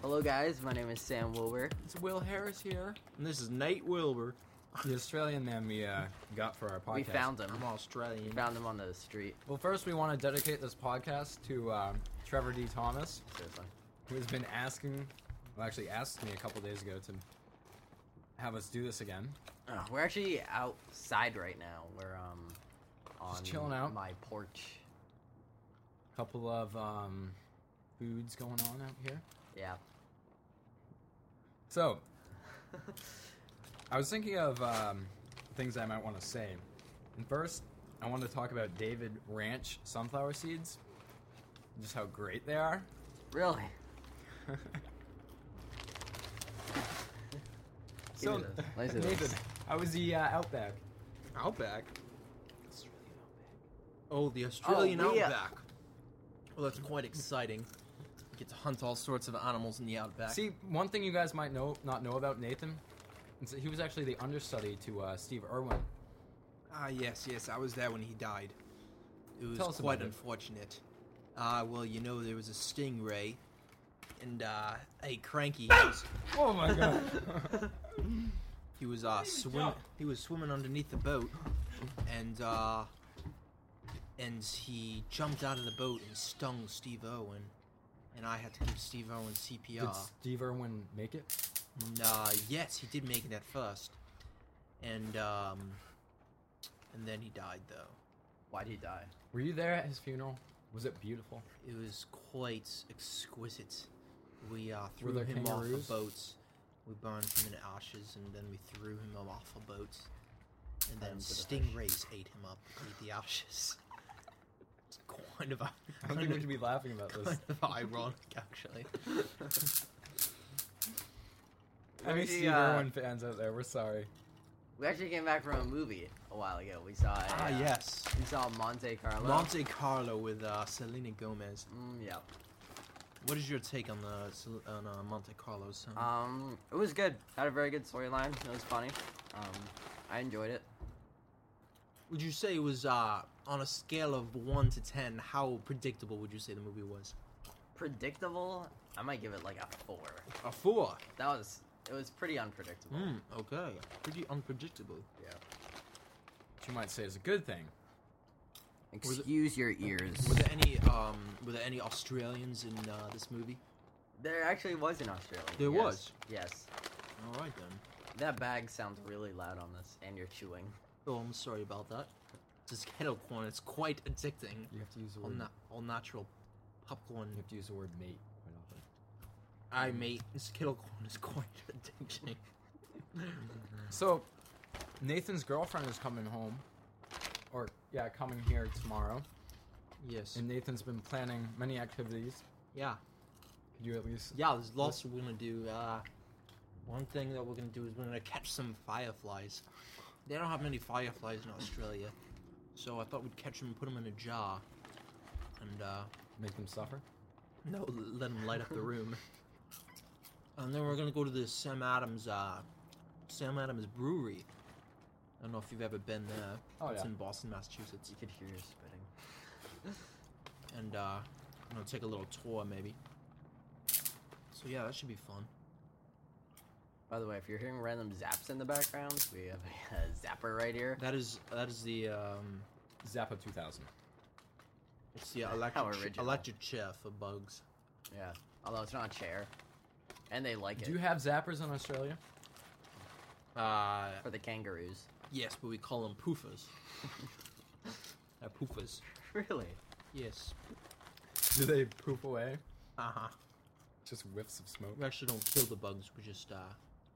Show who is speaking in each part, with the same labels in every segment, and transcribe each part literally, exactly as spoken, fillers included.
Speaker 1: Hello guys, my name is Sam Wilbur.
Speaker 2: It's Will Harris here.
Speaker 3: And this is Nate Wilbur.
Speaker 2: The Australian man we uh, got for our podcast.
Speaker 1: We found him.
Speaker 3: I'm Australian.
Speaker 1: We found him on the street.
Speaker 2: Well, first we want to dedicate this podcast to uh, Trevor D. Thomas,
Speaker 1: Seriously.
Speaker 2: who has been asking, well actually asked me a couple days ago to have us do this again.
Speaker 1: Uh, we're actually outside right now. We're um on
Speaker 2: Just chilling out.
Speaker 1: my porch.
Speaker 2: Couple of um, foods going on out here.
Speaker 1: Yeah.
Speaker 2: So, I was thinking of um, things I might want to say. And first, I want to talk about David Ranch sunflower seeds. Just how great they are.
Speaker 1: Really?
Speaker 2: So,
Speaker 1: Give me those. Let me see
Speaker 2: Nathan,
Speaker 1: those.
Speaker 2: how was the uh, Outback?
Speaker 3: Outback? Oh, the Australian
Speaker 1: Oh, yeah.
Speaker 3: Outback. Well, that's quite exciting. You get to hunt all sorts of animals in the Outback.
Speaker 2: See, one thing you guys might know not know about Nathan is that he was actually the understudy to uh, Steve Irwin.
Speaker 3: Ah, yes, yes, I was there when he died. It was
Speaker 2: Tell us
Speaker 3: quite
Speaker 2: about it.
Speaker 3: unfortunate. Ah, uh, well, you know, there was a stingray, and, uh, hey, Cranky, he was,
Speaker 2: Oh my god.
Speaker 3: he was, uh, swim, he was swimming underneath the boat, and, uh, and he jumped out of the boat and stung Steve Irwin, and I had to give Steve Irwin C P R.
Speaker 2: Did Steve Irwin make it?
Speaker 3: Nah, yes, he did make it at first, and um, and then he died though.
Speaker 1: Why'd he die?
Speaker 2: Were you there at his funeral? Was it beautiful?
Speaker 3: It was quite exquisite. We uh, threw
Speaker 2: there
Speaker 3: him off
Speaker 2: kangaroos?
Speaker 3: of boats. We burned him in ashes, and then we threw him off of boats. And then
Speaker 1: Um, to the
Speaker 3: stingrays ate him up, ate the ashes. It's kind of,
Speaker 2: I don't think we should be laughing about this.
Speaker 3: kind of ironic, actually.
Speaker 2: Any
Speaker 1: Actually,
Speaker 2: Steve
Speaker 1: uh,
Speaker 2: Irwin fans out there, we're sorry.
Speaker 1: We actually came back from a movie a while ago. We saw a,
Speaker 3: Ah,
Speaker 1: uh,
Speaker 3: yes.
Speaker 1: We saw Monte Carlo.
Speaker 3: Monte Carlo with uh, Selena Gomez.
Speaker 1: Mm, yeah.
Speaker 3: What is your take on the Sel- on uh, Monte Carlo? Son?
Speaker 1: Um, it was good. Had a very good storyline. It was funny. Um, I enjoyed it.
Speaker 3: Would you say it was uh, on a scale of one to ten? How predictable would you say the movie was?
Speaker 1: Predictable. I might give it like a four.
Speaker 3: A four.
Speaker 1: That was. It was pretty unpredictable.
Speaker 3: Hmm. Okay. Pretty unpredictable.
Speaker 1: Yeah.
Speaker 2: Which you might say is a good thing.
Speaker 1: Excuse your ears.
Speaker 3: Were there any um Were there any Australians in uh, this movie?
Speaker 1: There actually was in Australia.
Speaker 3: There
Speaker 1: yes.
Speaker 3: was?
Speaker 1: Yes.
Speaker 3: All right then.
Speaker 1: That bag sounds really loud on this, and you're chewing.
Speaker 3: Oh, I'm sorry about that. This kettle corn, it's quite addicting.
Speaker 2: You have to use the
Speaker 3: All,
Speaker 2: word.
Speaker 3: na- all natural popcorn.
Speaker 2: You have to use the word mate quite often.
Speaker 3: I mate. This kettle corn is quite addicting.
Speaker 2: So, Nathan's girlfriend is coming home, or yeah, coming here tomorrow.
Speaker 3: Yes.
Speaker 2: And Nathan's been planning many activities.
Speaker 3: yeah.
Speaker 2: Could you at least?
Speaker 3: Yeah, there's lots we're gonna do. Uh, one thing that we're gonna do is we're gonna catch some fireflies. They don't have many fireflies in Australia, so I thought we'd catch them and put them in a jar, and uh,
Speaker 2: Make them suffer.
Speaker 3: no, let them light up the room. And then we're gonna go to the Sam Adams, uh, Sam Adams Brewery. I don't know if you've ever been there.
Speaker 2: Oh,
Speaker 3: It's
Speaker 2: yeah.
Speaker 3: in Boston, Massachusetts.
Speaker 1: You could hear your spitting.
Speaker 3: And uh, I'm gonna take a little tour, maybe. So yeah, that should be fun.
Speaker 1: By the way, if you're hearing random zaps in the background, we have a, a zapper right here.
Speaker 3: That is that is the um,
Speaker 2: Zappa two thousand.
Speaker 3: it's the
Speaker 1: How
Speaker 3: electric ch-
Speaker 1: original.
Speaker 3: electric chair for bugs.
Speaker 1: Yeah. Although it's not a chair. And they like it.
Speaker 2: Do you have zappers in Australia?
Speaker 3: Uh,
Speaker 1: For the kangaroos.
Speaker 3: yes, but we call them poofers. They're poofers.
Speaker 1: Really?
Speaker 3: Yes.
Speaker 2: Do they poof away?
Speaker 3: Uh huh.
Speaker 2: Just whiffs of smoke.
Speaker 3: We actually don't kill the bugs. We just uh,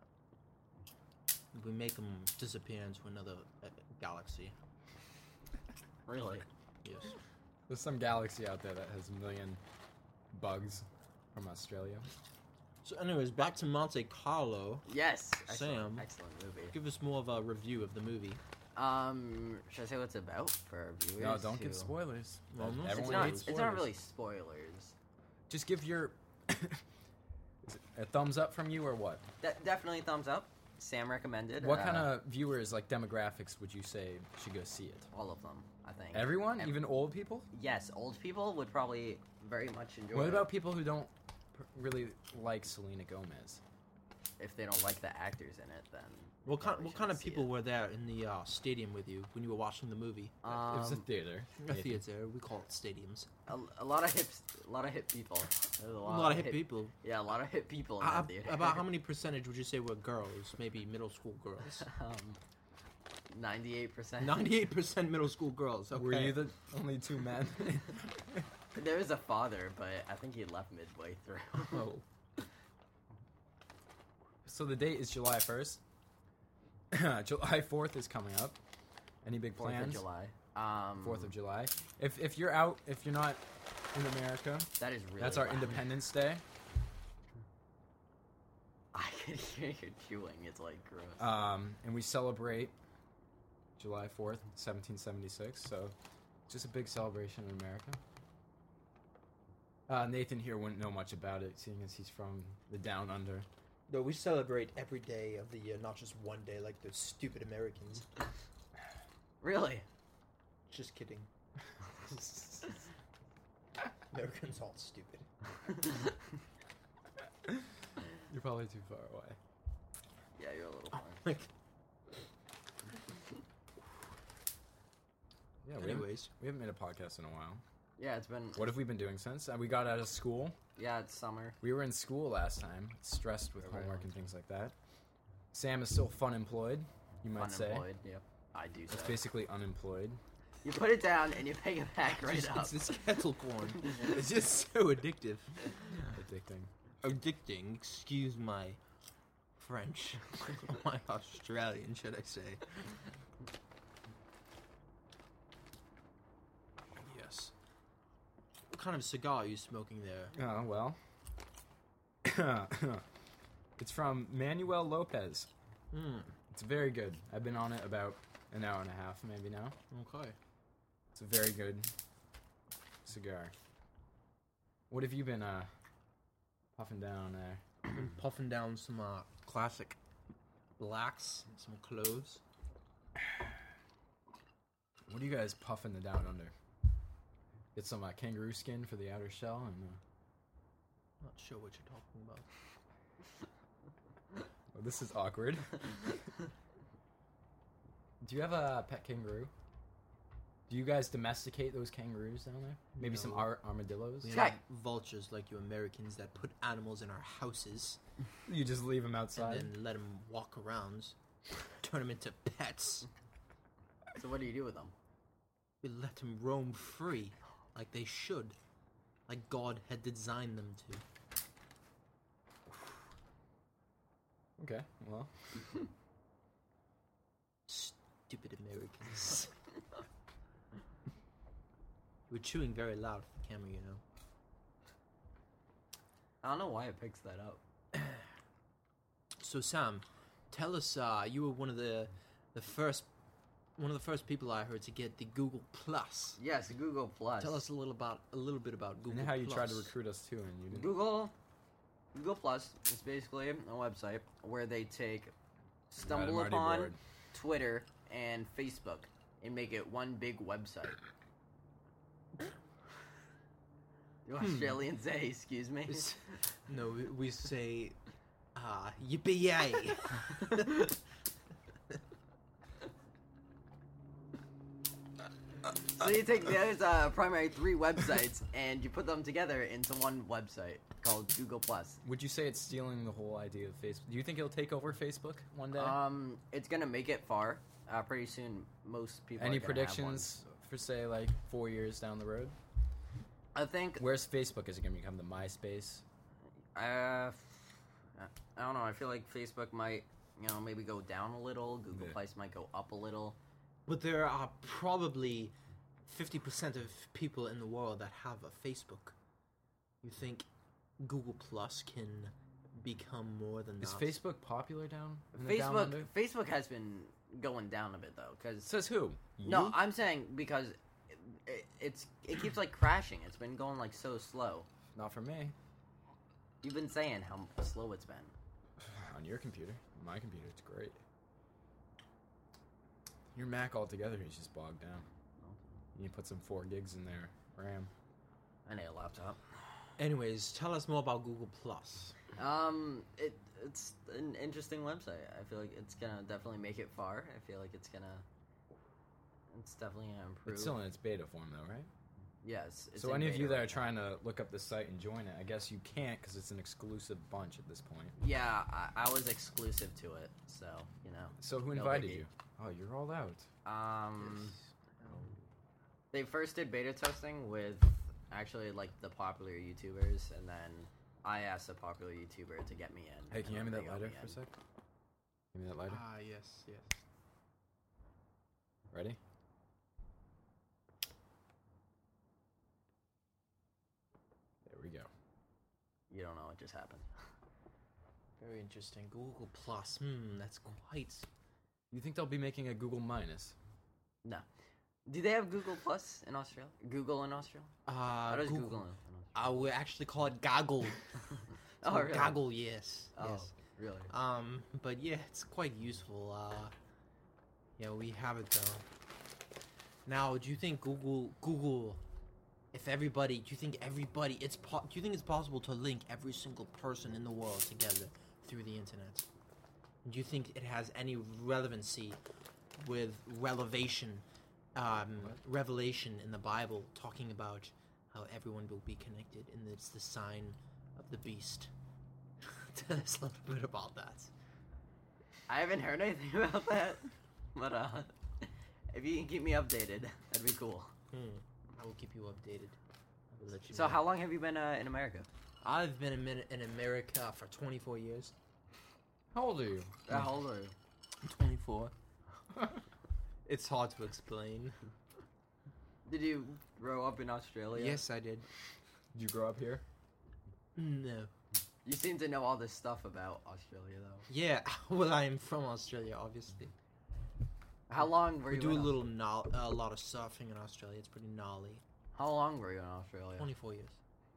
Speaker 3: we make them disappear into another uh, galaxy.
Speaker 1: Really?
Speaker 3: Yes.
Speaker 2: There's some galaxy out there that has a million bugs from Australia.
Speaker 3: So, anyways, back to Monte Carlo.
Speaker 1: Yes. Excellent,
Speaker 3: Sam.
Speaker 1: Excellent movie.
Speaker 3: Give us more of a review of the movie.
Speaker 1: Um, should I say what it's about for our viewers?
Speaker 2: No, don't give
Speaker 1: who-
Speaker 2: spoilers.
Speaker 3: Well, no
Speaker 1: It's
Speaker 2: Everyone
Speaker 1: not.
Speaker 2: hates
Speaker 1: It's not
Speaker 2: spoilers.
Speaker 1: really spoilers.
Speaker 2: Just give your Is it a thumbs up from you or what?
Speaker 1: De- definitely thumbs up. Sam recommended.
Speaker 2: What
Speaker 1: uh,
Speaker 2: kind of viewers, like demographics, would you say should go see it?
Speaker 1: All of them, I think.
Speaker 2: Everyone,
Speaker 1: Ev-
Speaker 2: even old people.
Speaker 1: Yes, old people would probably very much enjoy.
Speaker 2: What
Speaker 1: it.
Speaker 2: about people who don't p- really like Selena Gomez.
Speaker 1: If they don't like the actors in it, then
Speaker 3: What kind?
Speaker 1: probably
Speaker 3: What kind of
Speaker 1: shouldn't see
Speaker 3: people
Speaker 1: it.
Speaker 3: were there in the uh, stadium with you when you were watching the movie?
Speaker 1: Um,
Speaker 2: it was a theater.
Speaker 3: A
Speaker 2: Nathan.
Speaker 3: theater. We call it stadiums.
Speaker 1: a, a lot of hip, a lot of hip people. There's
Speaker 3: A lot of hip people.
Speaker 1: Yeah, a lot of hip people in
Speaker 3: Uh,
Speaker 1: that theater.
Speaker 3: about how many percentage would you say were girls? Maybe middle school girls.
Speaker 1: um, ninety-eight percent.
Speaker 3: Ninety-eight percent middle school girls. Okay.
Speaker 2: Were you the only two men?
Speaker 1: There was a father, but I think he left midway through.
Speaker 2: Oh. So the date is July first. July fourth is coming up. Any big
Speaker 1: Fourth
Speaker 2: plans?
Speaker 1: of July. Um,
Speaker 2: Fourth of July. If if you're out, if you're not in America,
Speaker 1: That is really.
Speaker 2: that's our
Speaker 1: loud.
Speaker 2: Independence Day.
Speaker 1: I can hear you chewing. It's like gross.
Speaker 2: Um, and we celebrate July fourth, seventeen seventy-six. So, just a big celebration in America. Uh, Nathan here wouldn't know much about it, seeing as he's from the down under.
Speaker 3: No, we celebrate every day of the year, not just one day like those stupid Americans.
Speaker 1: Really?
Speaker 3: Just kidding. Americans all stupid.
Speaker 2: You're probably too far away.
Speaker 1: Yeah, you're a little far.
Speaker 3: Like,
Speaker 2: Yeah, we haven't,
Speaker 3: anyways,
Speaker 2: we haven't made a podcast in a while.
Speaker 1: Yeah, it's been.
Speaker 2: What have we been doing since? Uh, we got out of school.
Speaker 1: Yeah, it's summer.
Speaker 2: We were in school last time, stressed with
Speaker 1: For a very
Speaker 2: homework
Speaker 1: long
Speaker 2: and things like that. Sam is still fun employed, you might say.
Speaker 1: Unemployed. Yep. I do
Speaker 2: It's
Speaker 1: say.
Speaker 2: basically unemployed.
Speaker 1: You put it down and you pick it back right
Speaker 3: it's,
Speaker 1: up.
Speaker 3: it's this kettle corn. It's just so addictive.
Speaker 2: Addicting.
Speaker 3: Addicting. Excuse my French. My Australian, should I say? Yes. What kind of cigar are you smoking there?
Speaker 2: Oh, well. It's from Manuel Lopez.
Speaker 3: Hmm.
Speaker 2: It's very good. I've been on it about an hour and a half, maybe now.
Speaker 3: Okay.
Speaker 2: It's a very good cigar. What have you been uh, puffing down there?
Speaker 3: I've been puffing down some uh, classic blacks and some cloves.
Speaker 2: What are you guys puffing the down under? Get some uh, kangaroo skin for the outer shell and... Uh,
Speaker 3: Not sure what you're talking about.
Speaker 2: oh, this is awkward. Do you have a pet kangaroo? Do you guys domesticate those kangaroos down there? Maybe some
Speaker 3: No.
Speaker 2: ar- armadillos?
Speaker 3: We
Speaker 1: Check.
Speaker 3: have vultures like you Americans that put animals in our houses
Speaker 2: You just leave them outside?
Speaker 3: and then let them walk around, turn them into pets.
Speaker 1: So what do you do with them?
Speaker 3: We let them roam free, like they should, like God had designed them to.
Speaker 2: Okay, well.
Speaker 3: Stupid Americans. You were chewing very loud for the camera, you know.
Speaker 1: I don't know why it picks that up.
Speaker 3: So Sam, tell us. Uh, you were one of the the first one of the first people I heard to get the Google Plus.
Speaker 1: Yes, Google Plus.
Speaker 3: Tell us a little about a little bit about Google.
Speaker 2: And how you
Speaker 3: Plus.
Speaker 2: tried to recruit us too, and you didn't.
Speaker 1: Google. Google Plus is basically a website where they take
Speaker 2: God, I'm
Speaker 1: Stumble
Speaker 2: already
Speaker 1: Upon,
Speaker 2: bored.
Speaker 1: Twitter, and Facebook and make it one big website. You Australians say, excuse me?
Speaker 3: It's- No, we, we say, ah, yippee yay.
Speaker 1: So you take those uh, primary three websites and you put them together into one website called Google Plus.
Speaker 2: Would you say it's stealing the whole idea of Facebook? Do you think it'll take over Facebook one day?
Speaker 1: Um, it's gonna make it far. Uh, pretty soon, most people.
Speaker 2: Any
Speaker 1: are gonna have one.
Speaker 2: predictions for, say, like four years down the road?
Speaker 1: I think.
Speaker 2: Where's Facebook? Is it going to become the MySpace?
Speaker 1: Uh, I don't know. I feel like Facebook might, you know, maybe go down a little. Google
Speaker 2: Yeah.
Speaker 1: Plus might go up a little.
Speaker 3: But there are probably fifty percent of people in the world that have a Facebook. You think Google Plus can become more than
Speaker 2: Is
Speaker 3: that?
Speaker 2: Facebook popular down in the down
Speaker 1: Facebook,
Speaker 2: under?
Speaker 1: Facebook has been going down a bit though, because
Speaker 2: Says who?
Speaker 1: no,
Speaker 2: You?
Speaker 1: I'm saying because it, it, it's it keeps like crashing. It's been going like so slow.
Speaker 2: Not for me.
Speaker 1: You've been saying how slow it's been.
Speaker 2: On your computer. On my computer, it's great. Your Mac altogether is just bogged down. You need to put some four gigs in there. RAM.
Speaker 1: I need a laptop.
Speaker 3: Anyways, tell us more about Google Plus.
Speaker 1: Um, it it's an interesting website. I feel like it's gonna definitely make it far. I feel like it's gonna, it's definitely gonna improve.
Speaker 2: It's still in its beta form, though, right?
Speaker 1: Yes. It's
Speaker 2: So
Speaker 1: in
Speaker 2: any of
Speaker 1: beta
Speaker 2: you that
Speaker 1: right
Speaker 2: are
Speaker 1: now.
Speaker 2: trying to look up the site and join it, I guess you can't because it's an exclusive bunch at this point.
Speaker 1: Yeah, I, I was exclusive to it, so you know.
Speaker 2: So who
Speaker 1: No
Speaker 2: invited
Speaker 1: biggie.
Speaker 2: you? Oh, you're all out.
Speaker 1: Um, they first did beta testing with actually like the popular YouTubers, and then I asked a popular YouTuber to get me in.
Speaker 2: Hey, can you hand
Speaker 1: and
Speaker 2: me
Speaker 1: they
Speaker 2: that
Speaker 1: got
Speaker 2: lighter
Speaker 1: me
Speaker 2: for a
Speaker 1: in.
Speaker 2: sec? Give me that lighter.
Speaker 3: Ah, yes, yes.
Speaker 2: Ready? There we go.
Speaker 1: You don't know what just happened.
Speaker 3: Very interesting. Google Plus. Hmm, that's quite.
Speaker 2: You think they'll be making a Google minus?
Speaker 1: No. Do they have Google Plus in Australia? Google in Australia?
Speaker 3: Uh,
Speaker 1: How does Google,
Speaker 3: Google.
Speaker 1: in Australia?
Speaker 3: I would actually call it Goggle.
Speaker 1: Oh,
Speaker 3: Or
Speaker 1: really?
Speaker 3: Goggle, yes.
Speaker 1: Oh,
Speaker 3: Yes.
Speaker 1: really?
Speaker 3: Um, but yeah, it's quite useful. Uh, yeah, we have it though. Now, do you think Google, Google, if everybody, do you think everybody, it's po- do you think it's possible to link every single person in the world together through the internet? Do you think it has any relevancy with relevation, um, revelation in the Bible talking about how everyone will be connected and it's the sign of the beast? Tell us a little bit about that.
Speaker 1: I haven't heard anything about that, but uh, if you can keep me updated, that'd be cool.
Speaker 3: Hmm. I will keep you updated. I will let you
Speaker 1: So,
Speaker 3: know.
Speaker 1: how long have you been uh, in America?
Speaker 3: I've been in, Min- in America for twenty-four years.
Speaker 2: How old are you?
Speaker 1: How old are you?
Speaker 3: I'm twenty-four. It's hard to explain.
Speaker 1: Did you grow up in Australia?
Speaker 3: Yes, I did.
Speaker 2: Did you grow up here?
Speaker 3: No.
Speaker 1: You seem to know all this stuff about Australia, though.
Speaker 3: Yeah, well, I am from Australia, obviously.
Speaker 1: How long were
Speaker 3: We
Speaker 1: you
Speaker 3: do a
Speaker 1: in
Speaker 3: little gnoll- a lot of surfing in Australia. It's pretty gnarly.
Speaker 1: How long were you in Australia?
Speaker 3: twenty-four years.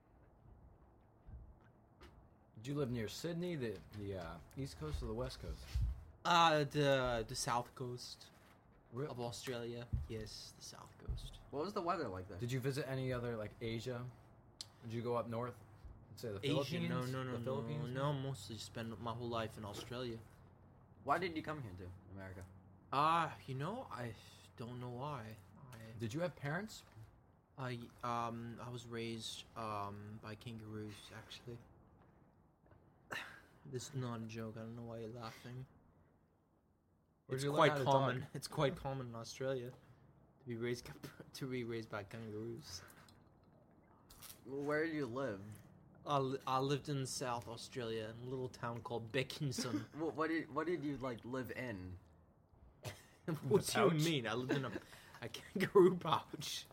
Speaker 2: Did you live near Sydney, the the uh, East Coast or the West Coast?
Speaker 3: Uh, the the south coast
Speaker 2: Re-
Speaker 3: of Australia. Yes, the south coast.
Speaker 1: What was the weather like there?
Speaker 2: Did you visit any other like Asia? Did you go up north? Say the
Speaker 3: Asia?
Speaker 2: Philippines.
Speaker 3: No, no, no,
Speaker 2: the
Speaker 3: no,
Speaker 2: Philippines?
Speaker 3: no. Mostly spent my whole life in Australia.
Speaker 1: Why did you come here to America?
Speaker 3: Ah, uh, you know, I don't know why. I
Speaker 2: Did you have parents?
Speaker 3: I um I was raised um by kangaroos actually. This is not a joke. I don't know why you're laughing.
Speaker 2: Where'd
Speaker 3: It's
Speaker 2: you learn
Speaker 3: quite
Speaker 2: how to
Speaker 3: common.
Speaker 2: talk?
Speaker 3: It's quite common in Australia to be raised to be raised by kangaroos.
Speaker 1: Where do you live?
Speaker 3: I, li- I lived in South Australia in a little town called Beckinston.
Speaker 1: What, what did what did you like live in?
Speaker 3: What do you
Speaker 2: pouch?
Speaker 3: mean? I lived in a, a kangaroo pouch.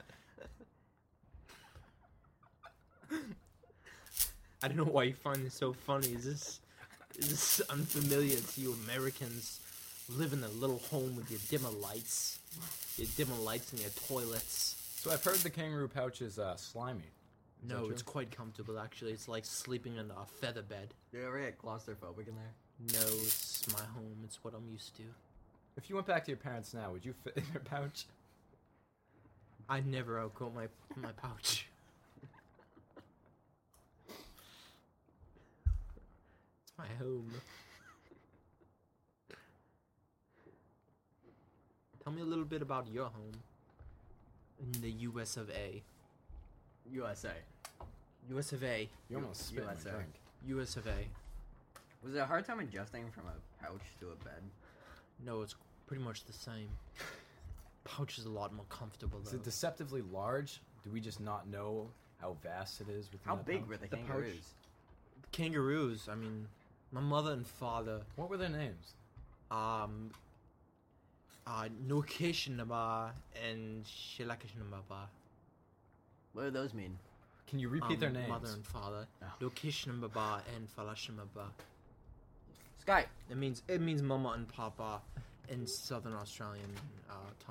Speaker 3: I don't know why you find this so funny. Is this is this unfamiliar to you Americans? Live in a little home with your dimmer lights, your dimmer lights and your toilets.
Speaker 2: So I've heard the kangaroo pouch is uh, slimy. Is that
Speaker 3: No,
Speaker 2: true?
Speaker 3: it's quite comfortable actually. It's like sleeping in a feather bed.
Speaker 1: Do you ever get claustrophobic in there?
Speaker 3: No, it's my home. It's what I'm used to.
Speaker 2: If you went back to your parents now, would you fit in their pouch?
Speaker 3: I never outgrow my my pouch. It's my home. Tell me a little bit about your home in the U S of A.
Speaker 1: U S A.
Speaker 3: U S of A.
Speaker 2: You almost spit
Speaker 1: U S A.
Speaker 2: my drink.
Speaker 3: U S of A.
Speaker 1: Was it a hard time adjusting from a pouch to a bed?
Speaker 3: No, it's pretty much the same. Pouch is a lot more comfortable
Speaker 2: Is
Speaker 3: though.
Speaker 2: it deceptively large? Do we just not know how vast it is within
Speaker 1: How
Speaker 2: that
Speaker 1: big
Speaker 2: pouch?
Speaker 1: were the
Speaker 3: The pouch?
Speaker 1: kangaroos?
Speaker 3: Kangaroos. I mean, my mother and father.
Speaker 2: What were their names?
Speaker 3: Um. Uh, Nukishinaba and Shilakishinaba.
Speaker 1: What do those mean?
Speaker 2: Can you repeat
Speaker 3: um,
Speaker 2: their names?
Speaker 3: Mother and father.
Speaker 1: No.
Speaker 3: Nukishinaba and Falashimaba.
Speaker 1: Sky.
Speaker 3: It means it means mama and papa in Southern Australian uh, tongue.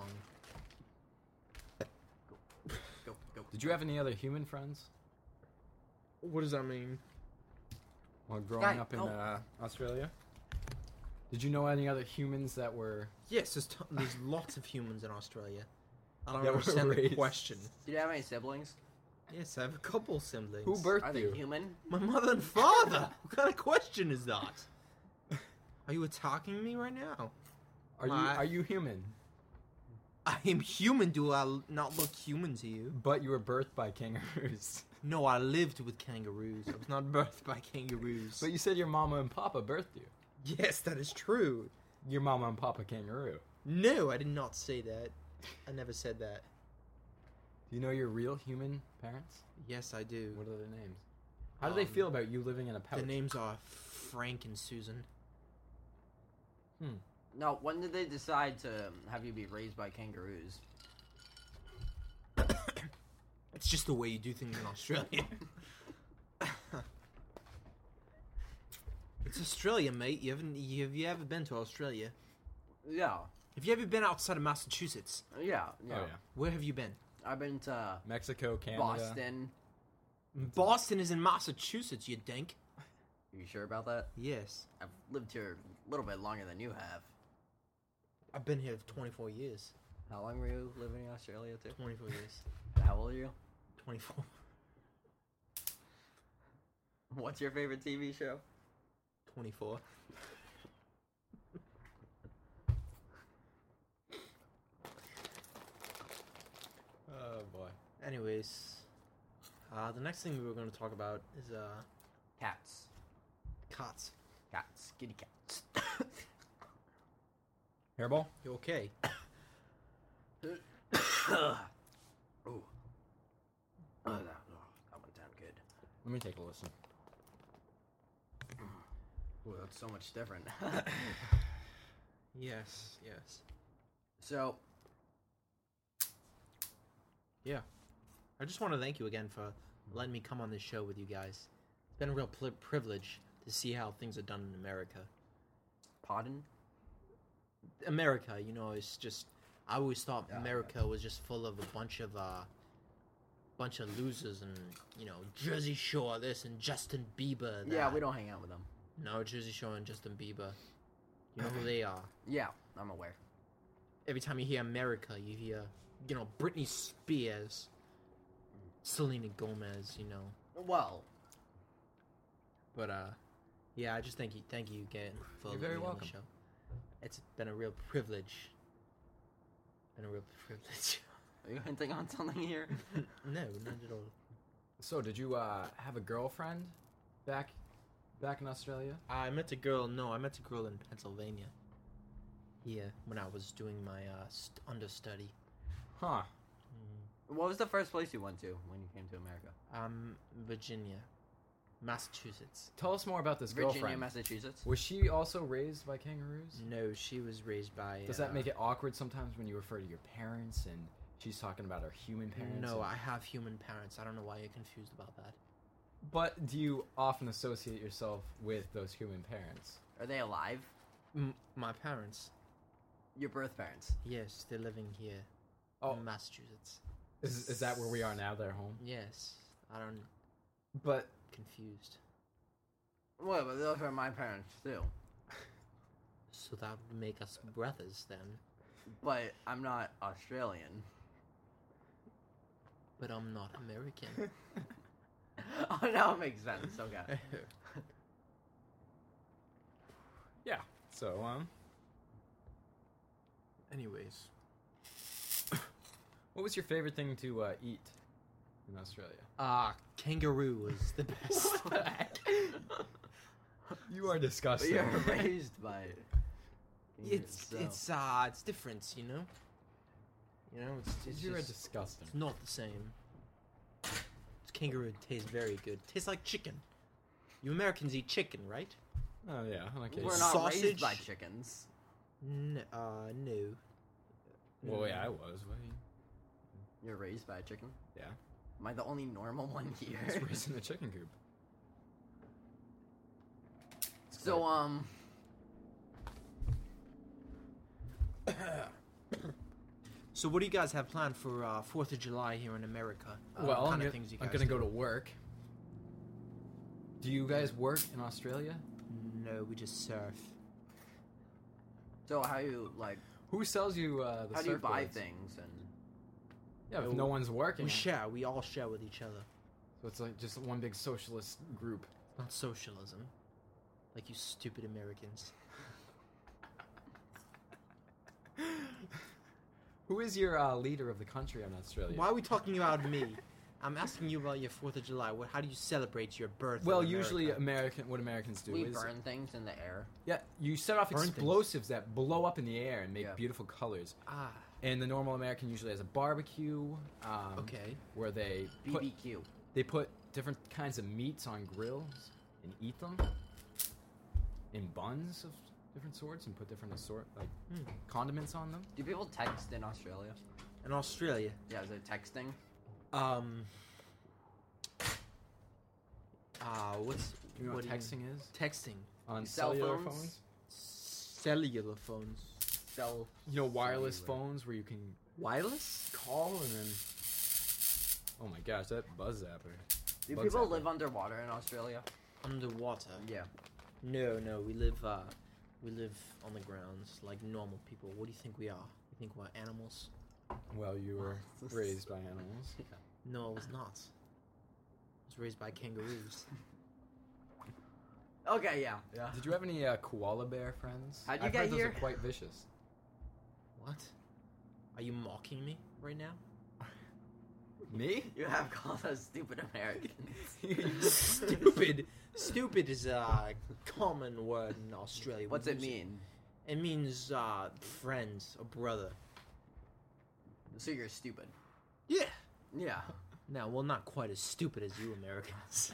Speaker 1: Go, go.
Speaker 2: Did you have any other human friends
Speaker 3: What does that mean?
Speaker 2: while growing
Speaker 1: Sky,
Speaker 2: up in
Speaker 1: no.
Speaker 2: uh, Australia? Did you know any other humans that were?
Speaker 3: Yes, there's, t- there's lots of humans in Australia. I don't
Speaker 2: That were
Speaker 3: understand the
Speaker 2: raised.
Speaker 3: question.
Speaker 1: Did you have any siblings?
Speaker 3: Yes, I have a couple siblings.
Speaker 2: Who birthed
Speaker 1: Are they
Speaker 2: you?
Speaker 1: human?
Speaker 3: My mother and father. What kind of question is that? Are you attacking me right now?
Speaker 2: Are you
Speaker 3: I-
Speaker 2: are you human?
Speaker 3: I am human. Do I l- not look human to you?
Speaker 2: But you were birthed by kangaroos.
Speaker 3: No, I lived with kangaroos. I was not birthed by kangaroos.
Speaker 2: But you said your mama and papa birthed you.
Speaker 3: Yes, that is true.
Speaker 2: Your mama and papa kangaroo.
Speaker 3: No, I did not say that. I never said that.
Speaker 2: Do you know your real human parents?
Speaker 3: Yes, I do.
Speaker 2: What are their names? How do they
Speaker 3: Um,
Speaker 2: feel about you living in a pouch?
Speaker 3: The names are Frank and Susan.
Speaker 2: Hmm.
Speaker 1: No, when did they decide to have you be raised by kangaroos?
Speaker 3: It's just the way you do things in Australia. It's Australia, mate. You haven't? You, have you ever been to Australia?
Speaker 1: Yeah,
Speaker 3: Have you ever been outside of Massachusetts?
Speaker 1: yeah, yeah.
Speaker 2: Oh yeah.
Speaker 3: Where have you been?
Speaker 1: I've been to
Speaker 2: Mexico, Canada.
Speaker 1: Boston.
Speaker 3: Boston is in Massachusetts, you dink.
Speaker 1: You sure about that?
Speaker 3: Yes.
Speaker 1: I've lived here a little bit longer than you have.
Speaker 3: I've been here for twenty-four years.
Speaker 1: How long were you living in Australia too?
Speaker 3: twenty-four years.
Speaker 1: How old are you?
Speaker 3: twenty-four.
Speaker 1: What's your favorite T V show?
Speaker 3: twenty-four.
Speaker 2: Oh boy.
Speaker 3: Anyways, uh, the next thing we were going to talk about is uh,
Speaker 1: Cats.
Speaker 3: cats.
Speaker 1: Cats. Kitty cats.
Speaker 2: Hairball?
Speaker 3: You okay?
Speaker 1: Ooh. Oh, that, oh, that went down good.
Speaker 2: Let me take a listen.
Speaker 1: Ooh, that's so much different.
Speaker 3: Yes, yes.
Speaker 1: So,
Speaker 3: Yeah. I just want to thank you again for letting me come on this show with you guys. It's been a real pl- privilege to see how things are done in America.
Speaker 1: pardon?
Speaker 3: America, you know, it's just I always thought
Speaker 1: Yeah,
Speaker 3: America was just full of a bunch of uh bunch of losers and, you know, Jersey Shore this and Justin Bieber that.
Speaker 1: Yeah, we don't hang out with them.
Speaker 3: No, Jersey Shore and Justin Bieber. You know who they are.
Speaker 1: Yeah, I'm aware.
Speaker 3: Every time you hear America, you hear, you know, Britney Spears, Selena Gomez, you know.
Speaker 1: Well,
Speaker 3: But uh yeah, I just thank you thank you again for
Speaker 2: You're very
Speaker 3: being on
Speaker 2: welcome.
Speaker 3: the show. It's been a real privilege. Been a real privilege.
Speaker 1: are you hinting on something here?
Speaker 3: No, not at all.
Speaker 2: So, did you uh, have a girlfriend back back in Australia?
Speaker 3: I met a girl. No, I met a girl in Pennsylvania. Yeah, when I was doing my uh, st- understudy.
Speaker 2: Huh.
Speaker 1: What was the first place you went to when you came to America?
Speaker 3: Um, Virginia, Massachusetts.
Speaker 2: Tell us more about this
Speaker 1: Virginia,
Speaker 2: girlfriend.
Speaker 1: Massachusetts.
Speaker 2: Was she also raised by kangaroos?
Speaker 3: No, she was raised by.
Speaker 2: Does
Speaker 3: uh,
Speaker 2: that make it awkward sometimes when you refer to your parents and she's talking about her human parents?
Speaker 3: No,
Speaker 2: and-
Speaker 3: I have human parents. I don't know why you're confused about that.
Speaker 2: But do you often associate yourself with those human parents?
Speaker 1: Are they alive?
Speaker 3: M- my parents.
Speaker 1: Your birth parents.
Speaker 3: Yes, they're living here
Speaker 2: Oh,
Speaker 3: in Massachusetts.
Speaker 2: is, is that where we are now? They're home?
Speaker 3: Yes, I don't.
Speaker 2: But
Speaker 3: Confused.
Speaker 1: Well, but those are my parents too.
Speaker 3: So that would make us brothers then.
Speaker 1: But I'm not Australian.
Speaker 3: But I'm not American.
Speaker 1: Oh, now it makes sense. Okay.
Speaker 2: yeah. So, um,
Speaker 3: Anyways,
Speaker 2: what was your favorite thing to uh, eat in Australia?
Speaker 3: ah, kangaroo was the best.
Speaker 2: You are
Speaker 1: But
Speaker 2: disgusting.
Speaker 1: you're raised by it.
Speaker 3: It's
Speaker 1: So-
Speaker 3: it's uh it's different, you know. You know, it's, it's
Speaker 2: You're
Speaker 3: just,
Speaker 2: disgusting.
Speaker 3: it's not the same. Kangaroo tastes very good. Tastes like chicken. You Americans eat chicken, right?
Speaker 2: Oh yeah. Okay.
Speaker 1: We're not
Speaker 3: Sausage?
Speaker 1: raised by chickens.
Speaker 3: No, uh, no.
Speaker 2: Well, yeah, I was. What?
Speaker 1: You're raised by a chicken?
Speaker 2: Yeah.
Speaker 1: Am I the only normal one here?
Speaker 2: I was raised in a chicken coop. It's
Speaker 1: So,
Speaker 2: quite-
Speaker 1: um,
Speaker 3: So, what do you guys have planned for uh, Fourth of July here in America? Uh,
Speaker 2: well,
Speaker 3: what
Speaker 2: I'm,
Speaker 3: kind
Speaker 2: gonna,
Speaker 3: of things you
Speaker 2: I'm
Speaker 3: guys
Speaker 2: gonna
Speaker 3: do?
Speaker 2: go to work. Do you guys work in Australia?
Speaker 3: No, we just surf.
Speaker 1: so how you like?
Speaker 2: Who sells you uh, the
Speaker 1: How do you buy
Speaker 2: surfboards?
Speaker 1: things and?
Speaker 2: Yeah, if
Speaker 3: No,
Speaker 2: no one's working.
Speaker 3: We share. We all share with each other.
Speaker 2: So it's like just one big socialist group.
Speaker 3: Not socialism. Like you stupid Americans.
Speaker 2: Who is your uh, leader of the country in Australia?
Speaker 3: Why are we talking about me? I'm asking you about your fourth of July. What, how do you celebrate your birth?
Speaker 2: Well,
Speaker 3: in
Speaker 2: usually
Speaker 3: America?
Speaker 2: American, what Americans do
Speaker 1: We
Speaker 2: is
Speaker 1: burn things in the air.
Speaker 2: yeah, you set off
Speaker 3: Burn things.
Speaker 2: explosives that blow up in the air and make
Speaker 1: Yeah.
Speaker 2: beautiful colors.
Speaker 3: Ah,
Speaker 2: And the normal American usually has a barbecue. Um,
Speaker 3: okay.
Speaker 2: Where they put,
Speaker 1: B B Q.
Speaker 2: they put different kinds of meats on grills and eat them in buns of different sorts and put different assort like
Speaker 3: Hmm.
Speaker 2: condiments on them.
Speaker 1: Do people text in Australia?
Speaker 3: In Australia,
Speaker 1: Yeah, is it texting?
Speaker 3: um, uh, what's
Speaker 2: Do you know what,
Speaker 3: do
Speaker 2: texting is?
Speaker 3: Texting.
Speaker 2: On
Speaker 1: Cell
Speaker 2: cellular
Speaker 1: phones?
Speaker 2: phones?
Speaker 3: Cellular phones.
Speaker 1: Cell.
Speaker 2: You know, wireless
Speaker 1: Cellular.
Speaker 2: phones where you can
Speaker 3: Wireless?
Speaker 2: call and then. Oh my gosh, that buzz zapper.
Speaker 1: Do
Speaker 2: Bug
Speaker 1: people
Speaker 2: zapper.
Speaker 1: live underwater in Australia?
Speaker 3: Underwater.
Speaker 1: Yeah.
Speaker 3: No, no, we live uh we live on the grounds like normal people. What do you think we are? You think we're animals?
Speaker 2: Well, you were raised by animals.
Speaker 3: No, I was not. I was raised by kangaroos.
Speaker 1: Okay, yeah. Yeah.
Speaker 2: Did you have any uh, koala bear friends?
Speaker 1: How'd you
Speaker 2: I've
Speaker 1: get
Speaker 2: heard those
Speaker 1: here?
Speaker 2: are quite vicious.
Speaker 3: What? Are you mocking me right now?
Speaker 2: Me?
Speaker 1: You have called us stupid Americans.
Speaker 3: Stupid. Stupid is a common word in Australia. We
Speaker 1: What's it
Speaker 3: use
Speaker 1: mean?
Speaker 3: It means uh friend or brother.
Speaker 1: So you're stupid.
Speaker 3: Yeah.
Speaker 1: Yeah.
Speaker 3: Now, well, not quite as stupid as you Americans.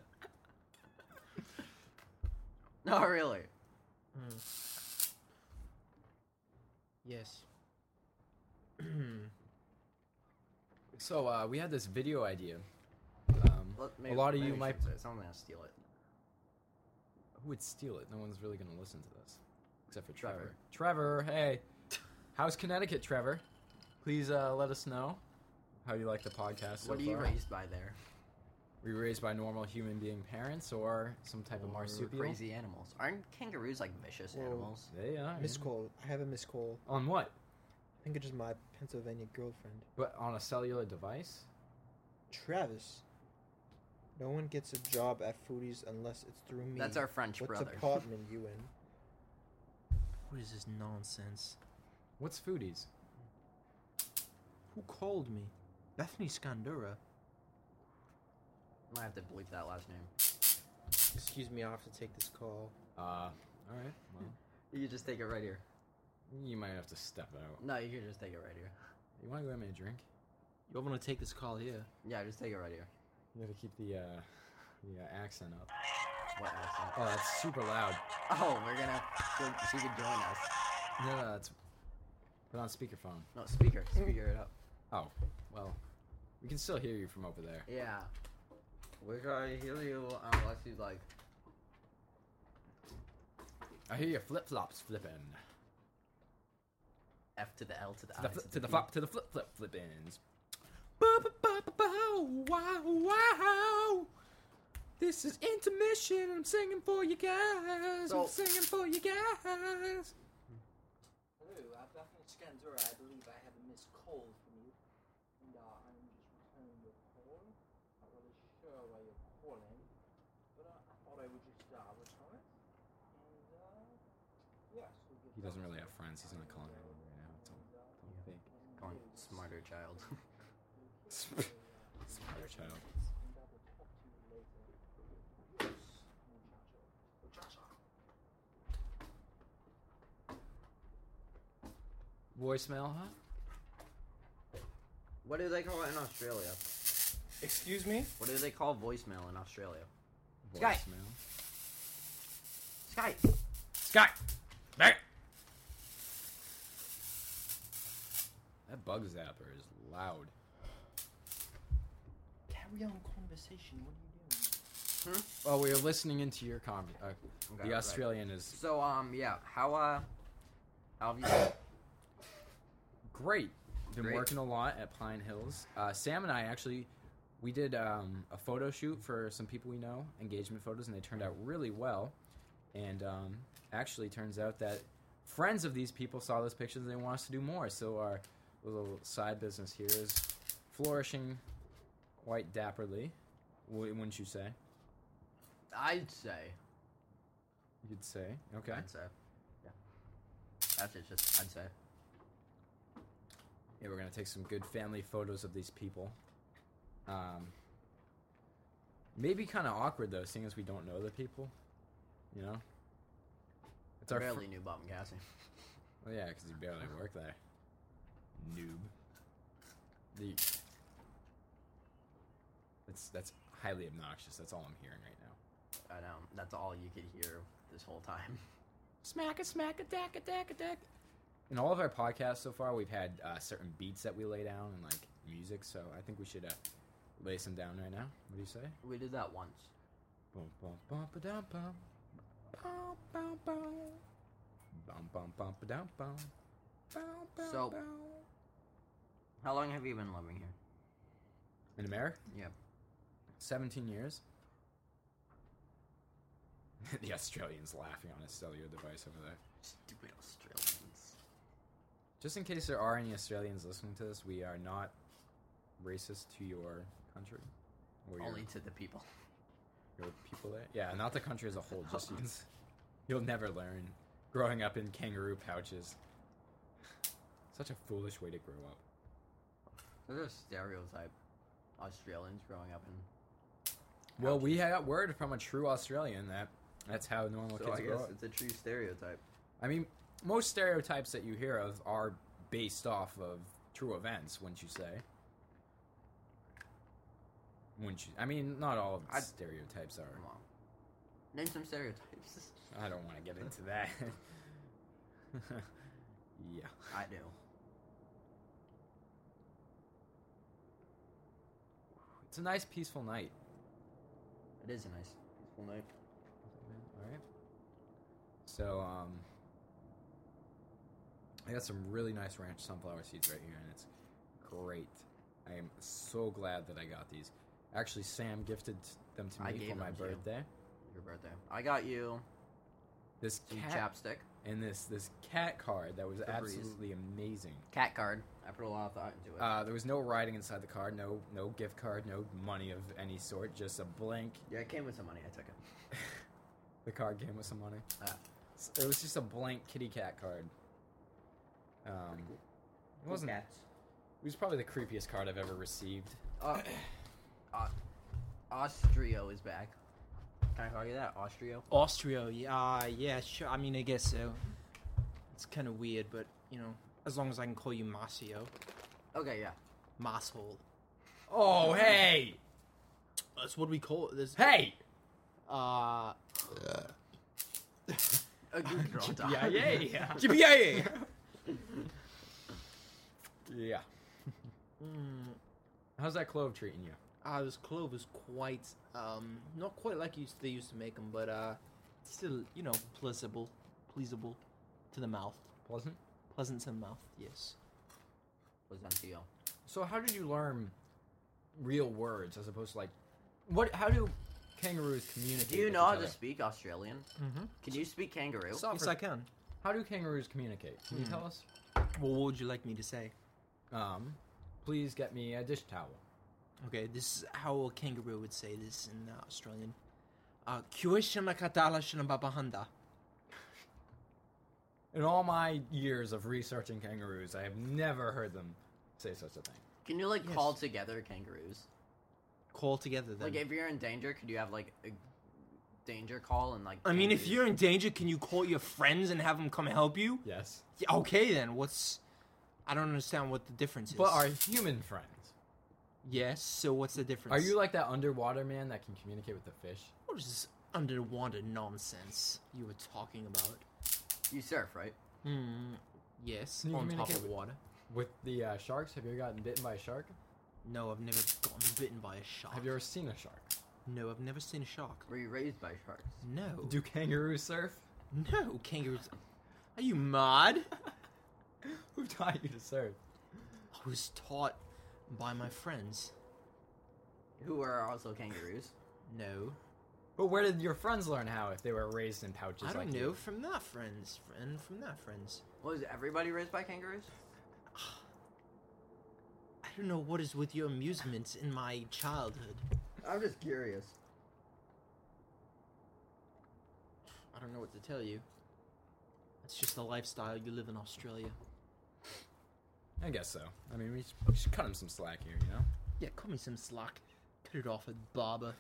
Speaker 1: No, really.
Speaker 3: Hmm. Yes.
Speaker 2: So uh, we had this video idea. Um,
Speaker 1: Let-
Speaker 2: a lot of
Speaker 1: maybe
Speaker 2: you
Speaker 1: we
Speaker 2: might.
Speaker 1: should say it. Someone gonna steal it.
Speaker 2: Who would steal it? No one's really going to listen to this, except for Trevor.
Speaker 1: Trevor.
Speaker 2: Trevor, hey, how's Connecticut, Trevor? Please uh, let us know how you like the podcast. So
Speaker 1: What are you
Speaker 2: far.
Speaker 1: raised by there?
Speaker 2: Were you raised by normal human being parents or some type of
Speaker 1: Or
Speaker 2: marsupial?
Speaker 1: crazy animals. Aren't kangaroos like vicious
Speaker 4: Whoa.
Speaker 1: animals?
Speaker 2: They are.
Speaker 4: Miss call. I have a miss call.
Speaker 2: On what?
Speaker 4: I think it's just my Pennsylvania girlfriend.
Speaker 2: But on a cellular device?
Speaker 4: Travis. No one gets a job at Foodies unless it's through me.
Speaker 1: That's our French
Speaker 4: What
Speaker 1: brother.
Speaker 4: apartment you in?
Speaker 3: What is this nonsense?
Speaker 2: What's foodies?
Speaker 3: Who called me? Bethany Scandura.
Speaker 1: Might have to bleep that last name.
Speaker 4: Excuse me, I have to take this call.
Speaker 2: Uh, all right. Well,
Speaker 1: You can just take it right here.
Speaker 2: you might have to step out.
Speaker 1: No, you can just take it right here.
Speaker 2: You want to go get me a drink?
Speaker 3: You want to take this call here?
Speaker 1: Yeah, just take it right here.
Speaker 2: You gotta keep the uh, the uh, accent up.
Speaker 1: What accent?
Speaker 2: Oh, that's super loud.
Speaker 1: Oh, we're gonna. She could join us.
Speaker 2: No, no, that's put on speakerphone.
Speaker 1: No, speaker. Speaker it up.
Speaker 2: Oh, well, we can still hear you from over there.
Speaker 1: Yeah. We're gonna hear you unless you like.
Speaker 2: I hear your flip flops flipping.
Speaker 1: F to the L to the
Speaker 2: To
Speaker 1: I
Speaker 2: the, fli- to the
Speaker 1: P.
Speaker 2: flop to the flip flip flippins. Ba-ba-ba-ba-bow, wow, wow. This is intermission. I'm singing for you guys.
Speaker 1: So-
Speaker 2: I'm singing for you guys.
Speaker 3: Hello, I'm Bethany Scandura. I believe I have a missed call from you. And uh, I'm just returning your call. Not really sure why you're calling. But uh, I thought I would just uh, return it. And uh, yes, we'll get
Speaker 2: He doesn't
Speaker 3: back
Speaker 2: really
Speaker 3: to
Speaker 2: have friends. He's not calling anyone right now. Don't, don't think.
Speaker 1: Going smarter child.
Speaker 2: Smarter child.
Speaker 3: And I will talk to you later. Yes, muchacho. Muchacho.
Speaker 2: Voicemail, huh?
Speaker 1: What do they call it in Australia?
Speaker 4: Excuse me?
Speaker 1: What do they call voicemail in Australia?
Speaker 2: Voicemail.
Speaker 1: Sky. Sky.
Speaker 2: Sky! Back! That bug zapper is loud.
Speaker 3: Carry on conversation. What are you doing?
Speaker 2: Oh, we are listening into your con. Uh,
Speaker 1: Okay,
Speaker 2: the
Speaker 1: right.
Speaker 2: Australian is
Speaker 1: So um yeah, how uh how have you been?
Speaker 2: great. Been
Speaker 1: Great.
Speaker 2: working a lot at Pine Hills. Uh, Sam and I actually, we did um, a photo shoot for some people we know, engagement photos, and they turned out really well. And um, actually, turns out that friends of these people saw those pictures and they want us to do more. So our little side business here is flourishing quite dapperly, w- wouldn't you say?
Speaker 1: I'd say.
Speaker 2: You'd say. Okay.
Speaker 1: I'd say. Yeah. That's it. Just I'd say.
Speaker 2: Yeah, we're gonna take some good family photos of these people. Um, maybe kind of awkward though, seeing as we don't know the people. You know. It's
Speaker 1: I
Speaker 2: our
Speaker 1: barely
Speaker 2: fir-
Speaker 1: knew Bob and Cassie.
Speaker 2: Well, yeah, because you barely work there. Noob. The. That's that's highly obnoxious. That's all I'm hearing right now.
Speaker 1: I know. That's all you could hear this whole time.
Speaker 2: Smack a smack a dack a dack a dack. In all of our podcasts so far, we've had uh, certain beats that we lay down and like music. So I think we should uh, lay some down right now. What do you say?
Speaker 1: We did that once.
Speaker 2: Bum bum bum ba dum bum. Bum bum bum. Bum bum bum ba dum bum. Bum bum
Speaker 1: So-
Speaker 2: bum.
Speaker 1: How long have you been living here?
Speaker 2: In America,
Speaker 1: Yeah.
Speaker 2: seventeen years. The Australian's laughing on his cellular device over there.
Speaker 1: Stupid Australians.
Speaker 2: Just in case there are any Australians listening to this, we are not racist to your country. Or your,
Speaker 1: Only to the people.
Speaker 2: your people there. Yeah, not the country as a whole. Just you can, s- you'll never learn growing up in kangaroo pouches. Such a foolish way to grow up.
Speaker 1: There's a stereotype. Australians growing up in.
Speaker 2: Well, we got word from a true Australian that that's how normal
Speaker 1: So
Speaker 2: kids
Speaker 1: I
Speaker 2: grow
Speaker 1: guess
Speaker 2: up.
Speaker 1: it's a true stereotype.
Speaker 2: I mean, most stereotypes that you hear of are based off of true events, wouldn't you say? Wouldn't you? I mean, not all of the
Speaker 1: I'd-
Speaker 2: stereotypes are.
Speaker 1: Come on. Name some stereotypes.
Speaker 2: I don't want to get into that. Yeah.
Speaker 1: I do.
Speaker 2: It's a nice, peaceful night.
Speaker 1: It is a nice, peaceful night.
Speaker 2: All right. So, um, I got some really nice ranch sunflower seeds right here, and it's great. I am so glad that I got these. Actually, Sam gifted them to
Speaker 1: I
Speaker 2: me
Speaker 1: gave
Speaker 2: for my
Speaker 1: them to you.
Speaker 2: birthday.
Speaker 1: Your birthday. I got you
Speaker 2: This
Speaker 1: some
Speaker 2: cat
Speaker 1: chapstick.
Speaker 2: and this this cat card that was
Speaker 1: Febreze.
Speaker 2: absolutely amazing.
Speaker 1: Cat card. I put a lot of thought into it.
Speaker 2: Uh, there was no writing inside the card, no no gift card, no money of any sort, just a blank.
Speaker 1: yeah, it came with some money. I took it.
Speaker 2: The card came with some money.
Speaker 1: Ah.
Speaker 2: It was just a blank kitty cat card. Um, it wasn't.
Speaker 1: Cats.
Speaker 2: It was probably the creepiest card I've ever received.
Speaker 1: Uh, uh, Austrio is back. Can I call you that? Austrio?
Speaker 3: Austria, yeah, uh, yeah, sure. I mean, I guess so. It's kind of weird, but you know, as long as I can call you Masio,
Speaker 1: Okay, yeah.
Speaker 3: Masshole.
Speaker 2: Oh, hey,
Speaker 3: That's what we call it. This,
Speaker 2: hey,
Speaker 3: uh,
Speaker 1: A good girl dog.
Speaker 2: yeah, yeah, yeah,
Speaker 3: Yippee-yay!
Speaker 2: yeah.
Speaker 3: Mm,
Speaker 2: How's that clove treating you?
Speaker 3: uh, this clove is quite, um, not quite like used they used to make them, but uh, still, you know, pleasable, pleasable to the mouth,
Speaker 2: Pleasant.
Speaker 3: pleasant to the mouth. Yes.
Speaker 1: Placentio.
Speaker 2: So, how did you learn real words as opposed to like, what? How do kangaroos communicate?
Speaker 1: Do you
Speaker 2: with
Speaker 1: know how
Speaker 2: each
Speaker 1: to
Speaker 2: other?
Speaker 1: speak Australian?
Speaker 3: Mm-hmm.
Speaker 1: Can you speak kangaroo?
Speaker 2: So-
Speaker 3: Yes, I can.
Speaker 2: How do kangaroos communicate? Can you
Speaker 3: Hmm.
Speaker 2: tell us?
Speaker 3: Well, what would you like me to say?
Speaker 2: Um, please get me a dish towel.
Speaker 3: Okay, this is how a kangaroo would say this in uh, Australian. Uh, Kuishana katala shinababahanda.
Speaker 2: In all my years of researching kangaroos, I have never heard them say such a thing.
Speaker 1: Can you like
Speaker 3: Yes.
Speaker 1: call together kangaroos?
Speaker 3: Call together then.
Speaker 1: Like if you're in danger, could you have like a danger call and like?
Speaker 3: I mean, if
Speaker 1: kangaroos?
Speaker 3: you're in danger, can you call your friends and have them come help you?
Speaker 2: Yes.
Speaker 3: Yeah, okay, then. What's... I don't understand what the difference is.
Speaker 2: But our human friends.
Speaker 3: Yes, so what's the difference?
Speaker 2: Are you like that underwater man that can communicate with the fish?
Speaker 3: What is this underwater nonsense you were talking about?
Speaker 1: you surf, right?
Speaker 3: Hmm, yes,
Speaker 2: Can you
Speaker 3: on top
Speaker 2: communicate
Speaker 3: of
Speaker 2: with-
Speaker 3: water.
Speaker 2: With the uh, sharks? Have you ever gotten bitten by a shark?
Speaker 3: No, I've never gotten bitten by a shark.
Speaker 2: Have you ever seen a shark?
Speaker 3: No, I've never seen a shark.
Speaker 1: Were you raised by sharks?
Speaker 3: No.
Speaker 2: Do kangaroos surf?
Speaker 3: No, kangaroos... Are you mad?
Speaker 2: Who taught you to surf?
Speaker 3: I was taught by my friends.
Speaker 1: Who are also kangaroos?
Speaker 3: No.
Speaker 2: But where did your friends learn how if they were raised in pouches
Speaker 3: I don't
Speaker 2: like
Speaker 3: know.
Speaker 2: you?
Speaker 3: From that friends. And from that friends.
Speaker 1: Was everybody raised by kangaroos?
Speaker 3: I don't know what is with your amusement in my childhood.
Speaker 1: I'm just curious.
Speaker 3: I don't know what to tell you. It's just the lifestyle you live in Australia.
Speaker 2: I guess so. I mean, we should, we should cut him some slack here, you know?
Speaker 3: Yeah, cut me some slack. Cut it off at barber.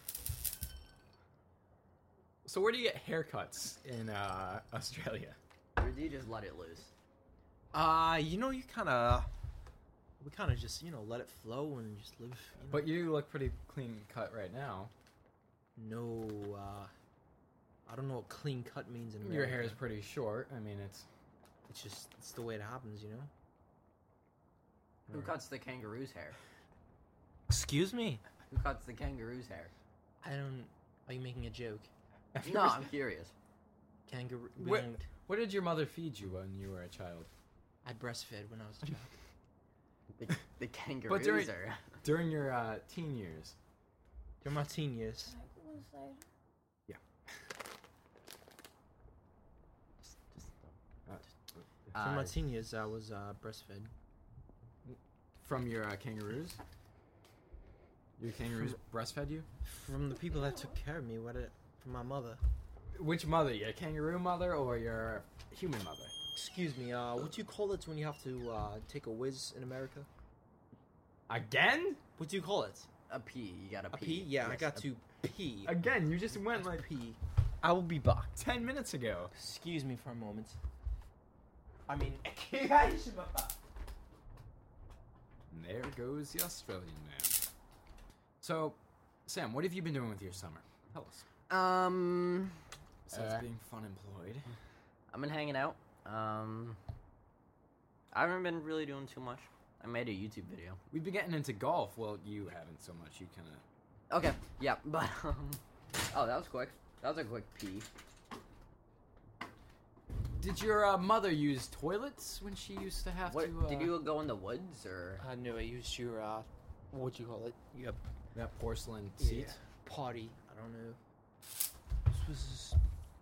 Speaker 2: So where do you get haircuts in uh, Australia?
Speaker 1: Or do you just let it loose?
Speaker 3: Uh, you know, you kind of... We kind of just, you know, let it flow and just live, you know.
Speaker 2: But you look pretty clean cut right now.
Speaker 3: No, uh... I don't know what clean cut means in America.
Speaker 2: Your hair is pretty short. I mean, it's...
Speaker 3: It's just, it's the way it happens, you know?
Speaker 1: Who cuts the kangaroo's hair?
Speaker 3: Excuse me?
Speaker 1: Who cuts the kangaroo's hair?
Speaker 3: I don't... Are you making a joke?
Speaker 2: Have you
Speaker 1: No,
Speaker 2: ever-
Speaker 1: I'm curious.
Speaker 3: Kangaroo... we
Speaker 2: What,
Speaker 3: don't-
Speaker 2: what did your mother feed you when you were a child?
Speaker 3: I breastfed when I was a child.
Speaker 1: The, the kangaroos
Speaker 2: during-
Speaker 1: are...
Speaker 2: During your uh, teen years.
Speaker 3: During my teen years.
Speaker 2: Yeah.
Speaker 1: Just, just,
Speaker 2: Uh,
Speaker 3: During my
Speaker 1: uh,
Speaker 3: teen years, I was uh, breastfed.
Speaker 2: From your uh, kangaroos? Your kangaroos breastfed you?
Speaker 3: From the people that took care of me, what it... From my mother.
Speaker 2: Which mother? Your kangaroo mother or your human mother?
Speaker 3: Excuse me, uh, what do you call it when you have to, uh, take a whiz in America?
Speaker 2: Again?
Speaker 3: What do you call it?
Speaker 1: a pee. You gotta
Speaker 3: A
Speaker 1: pee.
Speaker 3: pee? Yeah, I
Speaker 1: Yes,
Speaker 3: got
Speaker 1: a-
Speaker 3: to pee.
Speaker 2: Again, you just went like
Speaker 3: pee. I will be back.
Speaker 2: ten minutes ago.
Speaker 3: Excuse me for a moment. I mean...
Speaker 2: And there goes the Australian man. So, Sam, what have you been doing with your summer? Tell us.
Speaker 1: Um,
Speaker 2: Besides
Speaker 1: Uh,
Speaker 2: being fun employed.
Speaker 1: I've been hanging out. Um, I haven't been really doing too much. I made a YouTube video.
Speaker 2: We've been getting into golf. Well, you haven't so much. You kind of...
Speaker 1: Okay, yeah, but um, oh, that was quick. That was a quick pee.
Speaker 2: Did your uh, mother use toilets when she used to have
Speaker 1: What
Speaker 2: to... Uh,
Speaker 1: did you go in the woods or?
Speaker 3: I knew I used your, uh... What you call it? Your
Speaker 2: That porcelain seat?
Speaker 3: potty. I don't know. This was...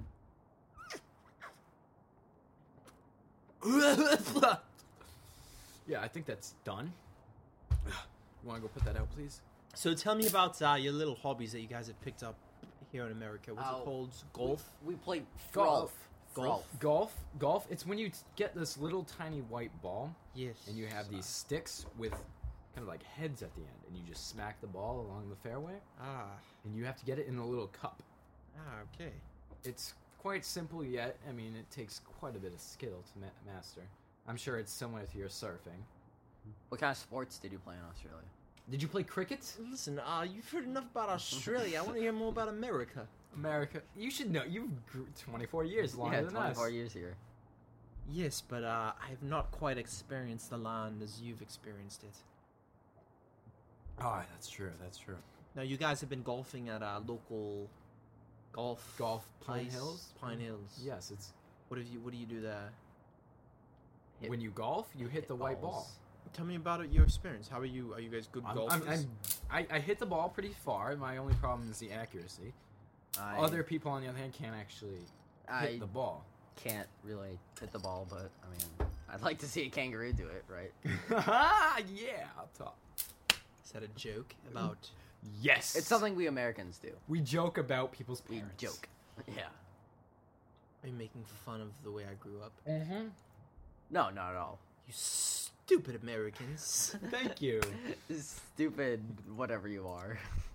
Speaker 2: Yeah, I think that's done. You want to go put that out, please?
Speaker 3: So tell me about uh, your little hobbies that you guys have picked up here in America. What's
Speaker 1: Oh,
Speaker 3: it called? Golf?
Speaker 1: We, we played
Speaker 2: Golf.
Speaker 1: golf.
Speaker 3: Golf.
Speaker 2: Golf? Golf? It's when you t- get this little tiny white ball,
Speaker 3: Yes.
Speaker 2: and you have these sticks with kind of like heads at the end, and you just smack the ball along the fairway,
Speaker 3: Ah.
Speaker 2: and you have to get it in a little cup.
Speaker 3: Ah, okay.
Speaker 2: It's quite simple yet. I mean, it takes quite a bit of skill to ma- master. I'm sure it's similar to your surfing.
Speaker 1: What kind of sports did you play in Australia?
Speaker 2: Did you play cricket?
Speaker 3: Listen, uh, you've heard enough about Australia. I want to hear more about America.
Speaker 2: America. You should know. You've grew twenty-four years longer
Speaker 1: yeah,
Speaker 2: than
Speaker 1: twenty-four
Speaker 2: us.
Speaker 1: years here.
Speaker 3: Yes, but uh, I have not quite experienced the land as you've experienced it.
Speaker 2: Oh, that's true. That's true.
Speaker 3: Now, you guys have been golfing at a local golf
Speaker 2: Golf Pine
Speaker 3: place?
Speaker 2: Hills?
Speaker 3: Pine Hills.
Speaker 2: Yes, it's
Speaker 3: What have you? What do you do there?
Speaker 1: Hit-
Speaker 2: when you golf, you hit the white ball.
Speaker 1: balls.
Speaker 3: Tell me about it, your experience. How are you? Are you guys good
Speaker 2: I'm,
Speaker 3: golfers?
Speaker 2: I'm, I'm, I, I hit the ball pretty far. My only problem is the accuracy.
Speaker 1: I,
Speaker 2: Other people, on the other hand, can't actually
Speaker 1: I
Speaker 2: hit the ball.
Speaker 1: can't really hit the ball, but I mean, I'd like to see a kangaroo do it, right?
Speaker 2: Yeah, up top.
Speaker 3: Is that a joke about?
Speaker 2: Yes,
Speaker 1: It's something we Americans do.
Speaker 2: we joke about people's
Speaker 1: We
Speaker 2: parents.
Speaker 1: joke. Yeah.
Speaker 3: Are you making fun of the way I grew up?
Speaker 2: Mm-hmm.
Speaker 1: No, not at all.
Speaker 3: You stupid Americans.
Speaker 2: Thank you.
Speaker 1: Stupid, whatever you are.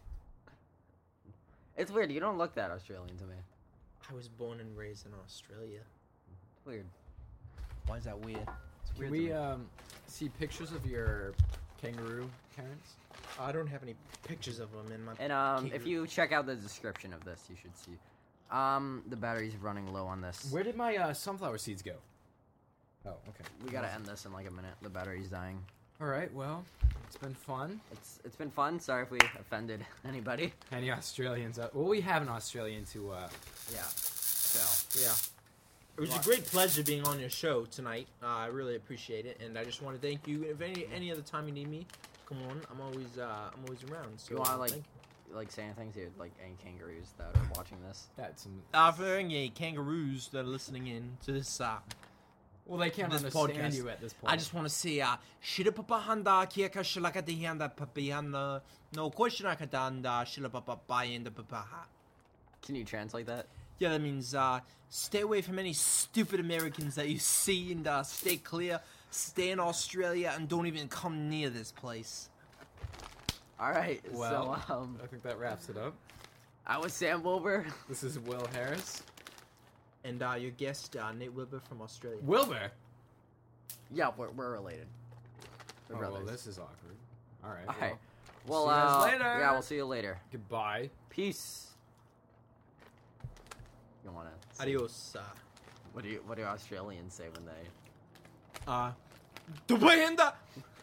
Speaker 1: It's weird. You don't look that Australian to me.
Speaker 3: I was born and raised in Australia.
Speaker 1: Weird.
Speaker 3: Why is that weird?
Speaker 1: It's
Speaker 2: Can
Speaker 1: weird.
Speaker 2: we
Speaker 1: to me.
Speaker 2: um, see pictures of your kangaroo parents?
Speaker 3: I don't have any pictures of them in my.
Speaker 1: And um, if
Speaker 3: kangaroo-
Speaker 1: you check out the description of this, you should see. Um, the battery's running low on this.
Speaker 2: Where did my uh, sunflower seeds go? Oh, okay.
Speaker 1: We gotta end this in like a minute. The battery's dying.
Speaker 2: All right. Well, it's been fun.
Speaker 1: It's it's been fun. Sorry if we offended anybody.
Speaker 2: Any Australians? Uh, well, we have an Australian to. Uh,
Speaker 1: Yeah. So
Speaker 3: Yeah. It was a great pleasure being on your show tonight. Uh, I really appreciate it, and I just want to thank you. If any any other time you need me, come on. I'm always uh, I'm always around. So
Speaker 1: you want to
Speaker 3: uh,
Speaker 1: like
Speaker 3: thank
Speaker 1: like say anything to like any kangaroos that are watching this?
Speaker 2: that's some.
Speaker 3: you. Uh, for any kangaroos that are listening in to this uh,
Speaker 2: Well, they can't
Speaker 3: This
Speaker 2: understand
Speaker 3: podcast.
Speaker 2: you at this point.
Speaker 3: I just want to say, uh, Shirapapahanda, Kiaka Shalakatihanda, Papiana, no Koshinakadanda, Shilapapapayanda Papaha.
Speaker 1: Can you translate that?
Speaker 3: Yeah, that means uh, stay away from any stupid Americans that you see and uh, stay clear, stay in Australia, and don't even come near this place.
Speaker 1: All right.
Speaker 2: Well,
Speaker 1: so um,
Speaker 2: I think that wraps it up.
Speaker 1: I was Sam Wilbur.
Speaker 2: This is Will Harris.
Speaker 3: And uh, your guest, uh, Nate Wilbur from Australia.
Speaker 2: Wilbur.
Speaker 1: Yeah, we're, we're related. We're
Speaker 2: Oh,
Speaker 1: brothers.
Speaker 2: well, this is awkward. All right.
Speaker 1: All right.
Speaker 2: Well,
Speaker 1: Well,
Speaker 2: see you guys
Speaker 1: uh,
Speaker 2: later.
Speaker 1: yeah, we'll see you later.
Speaker 2: goodbye.
Speaker 1: Peace. You wanna? say-
Speaker 3: Adios. Uh,
Speaker 1: What do you? What do Australians say when they?
Speaker 3: uh, Tupahanda!